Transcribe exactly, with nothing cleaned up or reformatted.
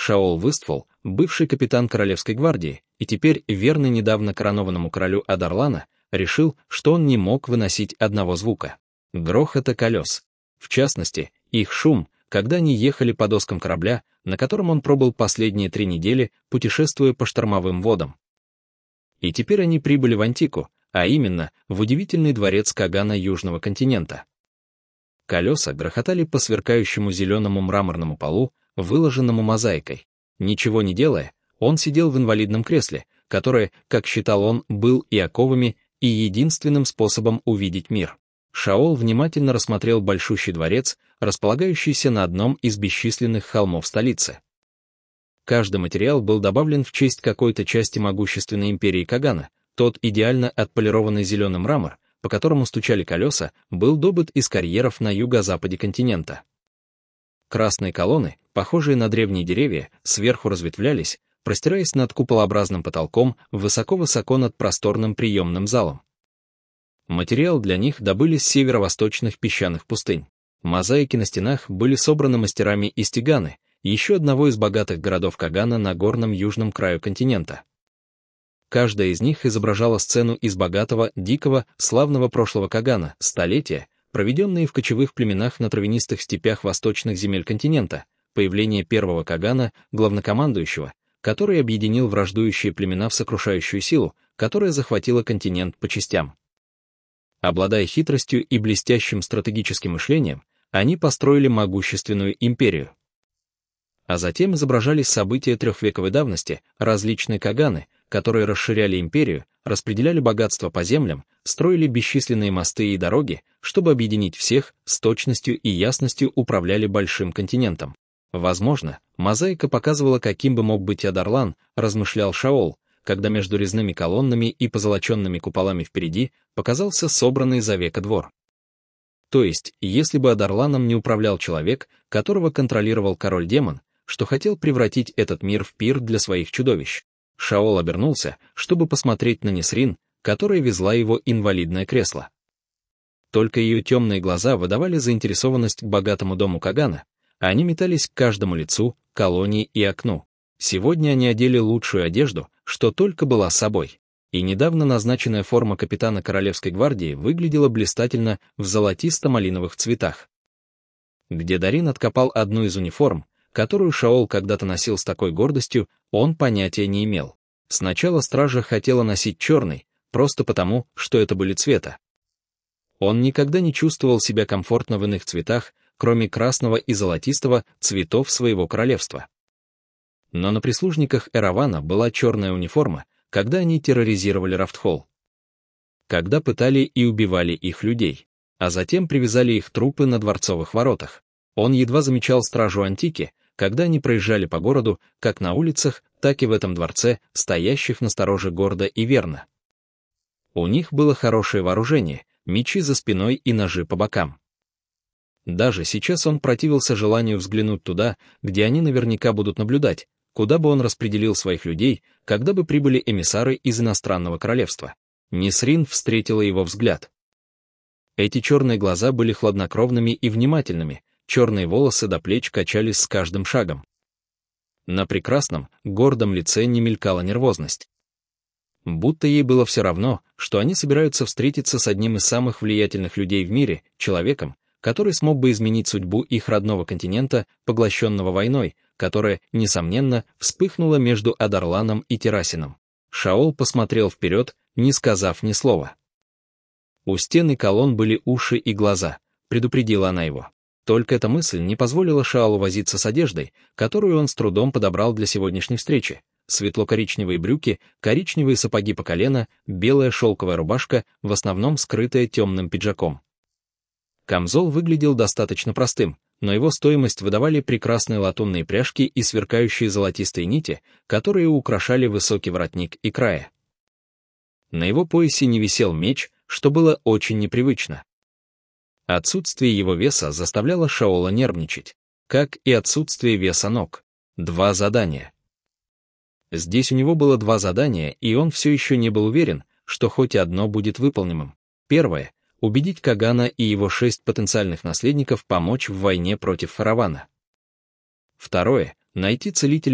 Шаол Выстфол, бывший капитан Королевской гвардии, и теперь верный недавно коронованному королю Адарлана, решил, что он не мог выносить одного звука — грохота колес. В частности, их шум, когда они ехали по доскам корабля, на котором он пробыл последние три недели, путешествуя по штормовым водам. И теперь они прибыли в Антику, а именно, в удивительный дворец Кагана Южного континента. Колеса грохотали по сверкающему зеленому мраморному полу, выложенному мозаикой. Ничего не делая, он сидел в инвалидном кресле, которое, как считал он, был и оковами, и единственным способом увидеть мир. Шаол внимательно рассмотрел большущий дворец, располагающийся на одном из бесчисленных холмов столицы. Каждый материал был добавлен в честь какой-то части могущественной империи Кагана. Тот идеально отполированный зеленый мрамор, по которому стучали колеса, был добыт из карьеров на юго-западе континента. Красные колонны, похожие на древние деревья, сверху разветвлялись, простираясь над куполообразным потолком высоко-высоко над просторным приемным залом. Материал для них добыли с северо-восточных песчаных пустынь. Мозаики на стенах были собраны мастерами из Тиганы, еще одного из богатых городов Кагана на горном южном краю континента. Каждая из них изображала сцену из богатого, дикого, славного прошлого Кагана, столетия, проведенные в кочевых племенах на травянистых степях восточных земель континента, появление первого Кагана, главнокомандующего, который объединил враждующие племена в сокрушающую силу, которая захватила континент по частям. Обладая хитростью и блестящим стратегическим мышлением, они построили могущественную империю. А затем изображались события трехвековой давности, различные Каганы, которые расширяли империю, распределяли богатство по землям, строили бесчисленные мосты и дороги, чтобы объединить всех, с точностью и ясностью управляли большим континентом. Возможно, мозаика показывала, каким бы мог быть Адарлан, размышлял Шаол, когда между резными колоннами и позолоченными куполами впереди показался собранный за века двор. То есть, если бы Адарланом не управлял человек, которого контролировал король-демон, что хотел превратить этот мир в пир для своих чудовищ. Шаол обернулся, чтобы посмотреть на Несрин, которая везла его инвалидное кресло. Только ее темные глаза выдавали заинтересованность к богатому дому Кагана, а они метались к каждому лицу, колонии и окну. Сегодня они одели лучшую одежду, что только была с собой, и недавно назначенная форма капитана Королевской гвардии выглядела блистательно в золотисто-малиновых цветах. Где Дарин откопал одну из униформ, которую Шаол когда-то носил с такой гордостью, он понятия не имел. Сначала стража хотела носить черный, просто потому, что это были цвета. Он никогда не чувствовал себя комфортно в иных цветах, кроме красного и золотистого цветов своего королевства. Но на прислужниках Эравана была черная униформа, когда они терроризировали Рафтхол. Когда пытали и убивали их людей, а затем привязали их трупы на дворцовых воротах. Он едва замечал стражу Антики, когда они проезжали по городу, как на улицах, так и в этом дворце, стоящих настороже гордо и верно. У них было хорошее вооружение, мечи за спиной и ножи по бокам. Даже сейчас он противился желанию взглянуть туда, где они наверняка будут наблюдать, куда бы он распределил своих людей, когда бы прибыли эмиссары из иностранного королевства. Несрин встретила его взгляд. Эти черные глаза были хладнокровными и внимательными, черные волосы до плеч качались с каждым шагом. На прекрасном, гордом лице не мелькала нервозность. Будто ей было все равно, что они собираются встретиться с одним из самых влиятельных людей в мире, человеком, который смог бы изменить судьбу их родного континента, поглощенного войной, которая, несомненно, вспыхнула между Адарланом и Террасином. Шаол посмотрел вперед, не сказав ни слова. У стен и колонн были уши и глаза, предупредила она его. Только эта мысль не позволила Шаолу возиться с одеждой, которую он с трудом подобрал для сегодняшней встречи. Светло-коричневые брюки, коричневые сапоги по колено, белая шелковая рубашка, в основном скрытая темным пиджаком. Камзол выглядел достаточно простым, но его стоимость выдавали прекрасные латунные пряжки и сверкающие золотистые нити, которые украшали высокий воротник и края. На его поясе не висел меч, что было очень непривычно. Отсутствие его веса заставляло Шаола нервничать, как и отсутствие веса ног. Два задания. Здесь у него было два задания, и он все еще не был уверен, что хоть одно будет выполнимым. Первое — убедить Кагана и его шесть потенциальных наследников помочь в войне против Фаравана. Второе — найти целителя